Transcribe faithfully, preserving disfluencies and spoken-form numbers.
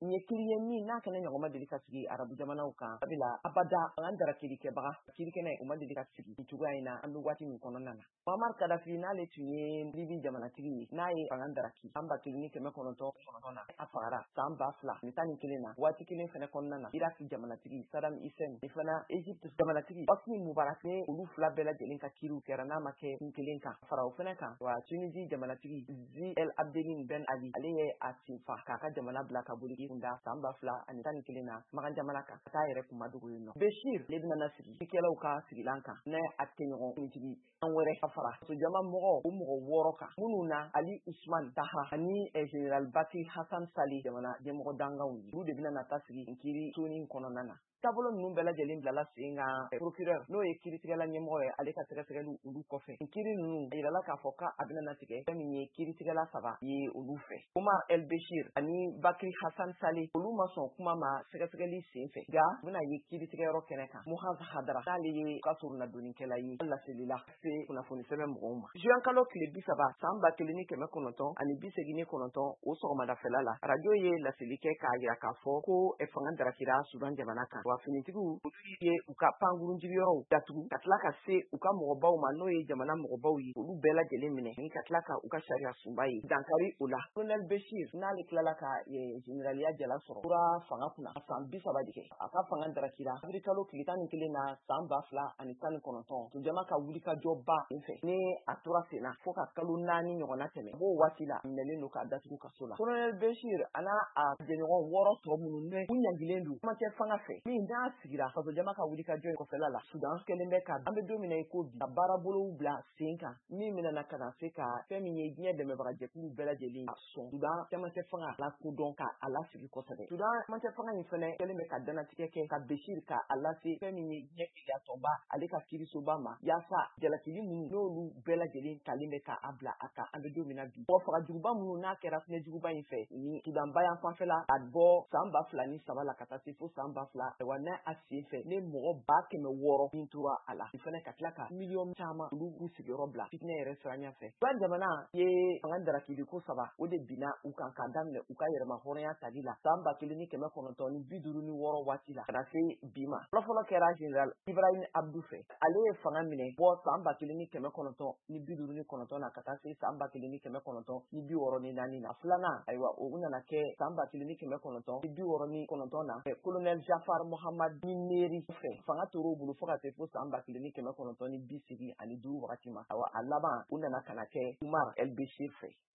ye kiri ye min n'a kana ɲɔgɔn ma deli ka sigi arabu jamanaw kan sabila abada an dara kirikɛbaga kirikɛnɛ u ma deli ka sigi cogoya in na an bɛ waati min kɔnɔna na Muammar Gaddafi n'ale tun ye Libi jamanatigi ye n'a ye fanga daraki san ba kelen ni kɛmɛ kɔnɔntɔn kɔnɔntɔn na a fagara san ba fila ni tan ni kelen na waati kelen fɛnɛ kɔnɔna na Iraki jamanatigi Saddam Hussein ni fana Egypte jamanatigi Hosni Mubarak ne olu fila bɛɛ lajɛlen ka kiriw kɛra n'a ma kɛ kun kelen kan fara o fɛnɛ kan wa Tunisie jamanatigi Zi El Abdelin Ben Ali ale ye a sinfa k'a ka jamana bila ka boli kunda san ba fila ani tan ni kelen na Magan jamana kan ka taa yɛrɛ kunmadogo yen nɔ Beshir le bɛna sigi cikɛlaw ka sigilan kan n'a a tɛɲɔgɔn kuntigi an wɛrɛ ka fara sojama mɔgɔ o mɔgɔ wɔɔrɔ kan minnu na Ali Usman Taha ani General Baki Hassan Sali jamana ɲɛmɔgɔ dangaw ye olu de bɛna na ta sigi kiri toni kɔnɔna na taabolo ninnu bɛɛ lajɛlen bilala sen kan procureur n'o ye kiritigɛla ɲɛmɔgɔ ye ale ka sɛgɛsɛgɛliw olu kɔfɛ kiri ninnu a yirala k'a fɔ k'a bɛna natigɛ fɛn min ye kiritigɛla saba ye olu fɛ Omar El Beshir ani Bakri Hassan Sali olu ma sɔn kuma ma sɛgɛsɛgɛli sen fɛ nka u bɛna ye kiritigɛyɔrɔ kɛnɛ kan Muhaz Hadara n'ale ye ka surunadonnikɛla ye laselila se kunnafoni sɛbɛn mɔgɔw ma juin kalo tile bi saba san ba kelen ni kɛmɛ kɔnɔntɔn ani bi segin ni kɔnɔntɔn o sɔgɔmadafɛla la arajo ye laseli kɛ k'a yira k'a fɔ ko fanga darakira Sudan jamana kan finitigiw olu ye u ka pankurunjigiyɔrɔw datugu ka tila ka se u ka mɔgɔbaw ma n'o ye jamana mɔgɔbaw ye olu bɛɛ lajɛlen minɛ ni ka tila ka u ka sariya sunba ye dankari o la Colonel Beshir n'ale tilala ka generaliya jala sɔrɔ tura fanga kunna a san bi saba de kɛ a ka fanga darakira abiri kalo tile tan ni kelen na san ba fila ani tan ni kɔnɔntɔn tujama ka wuli ka jɔ ba in fɛ ni a tora senna fo ka kalo naani ɲɔgɔnna tɛmɛ b'o waati la minɛlen don k'a datugu kaso la Colonel Beshir ana a jɛɲɔgɔn wɔɔrɔ tɔ minnu ne u ɲangilen don kuma tɛ fanga fɛ min n'a sigira faso jama ka wuli ka jɔ in kɔfɛla la Sudan kɛlen bɛ ka an bɛ don min na i ko bi ka baarabolow bila sen kan min bɛna ka na se ka fɛn min ye diɲɛ dɛmɛbagajɛkulu bɛɛ lajɛlen a sɔn Sudan cɛmancɛ fanga la kodɔn ka a lasigi kosɛbɛ Sudan cɛmancɛ fanga in fɛnɛ kɛlen bɛ ka danatigɛ kɛ ka Beshir ka a lase fɛn min ye diɲɛ kiriya tɔnba ale ka kirisoba ma yaasa jalakili minnu n'olu bɛɛ lajɛlen talen bɛ ka a bila a kan an bɛ don min na bi mɔgɔ fagajuguba minnu n'a kɛra finɛjuguba in fɛ ni Sudan bayan fanfɛla a bɔ san ba fila ni saba la ka taa se fo san ba fila wa n'a a sen fɛ ne mɔgɔ ba kɛmɛ wɔɔrɔ min tora a la i fana ka tila ka miliyɔn caman olu k'u sigiyɔrɔ bila fitinɛ yɛrɛ siranya fɛ Sudan jamana ye fanga darakili ko saba o de binna u kan k'a daminɛ u ka yɛrɛma hɔrɔnya tali la san ba kelen ni kɛmɛ kɔnɔntɔn ni bi duuru ni wɔɔrɔ waati la ka na se bi ma fɔlɔfɔlɔ kɛra General Ibrahim Abdou fɛ ale ye fanga minɛ bɔ san ba kelen ni kɛmɛ kɔnɔntɔn ni bi duuru ni kɔnɔntɔn na ka taa se san ba kelen ni kɛmɛ kɔnɔntɔn ni bi wɔɔrɔ ni naani na filanan ayiwa o nana kɛ san ba kelen ni kɛmɛ kɔnɔntɔn ni bi wɔɔrɔ ni kɔnɔntɔn na Colonel Jafar Mohamad Mineri fɛ fanga tor'o bolo fo ka se fo san ba kelen ni kɛmɛ kɔnɔntɔn ni bi segin ani duuru wagati ma awa a laban u nana ka na kɛ Umar El Beshir fɛ